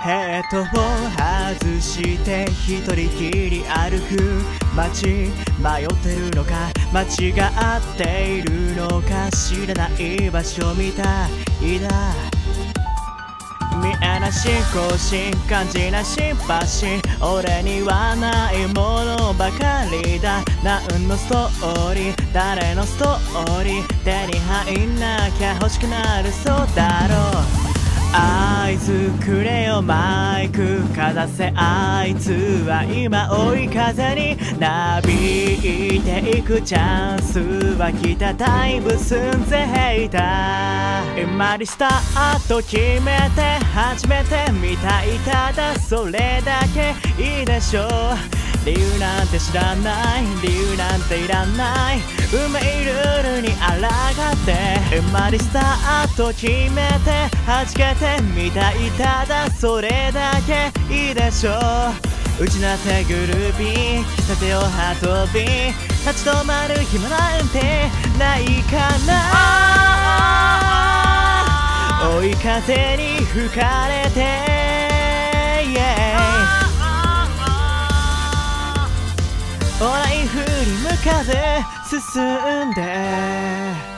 ヘッドを外して一人きり歩く街、迷ってるのか間違っているのか知らない場所みたいだ。見えなし更新感じなシンパシー俺にはないものばかりだ。何のストーリー誰のストーリー手に入んなきゃ欲しくなるそうだろう。合図くれよマイクかざせあいつは今追い風になびいていくチャンスは来ただいぶ寸前だ。今リスタート決めて初めてみたいただそれだけいいでしょう。理由なんて知らない理由なんていらない運命ルールに抗って今リスタート決めて弾けてみたいただそれだけいいでしょう。うちなってグルーピー喫茶店を運び立ち止まる暇なんてないかな。追い風に吹かれて、ライフに向かって進んで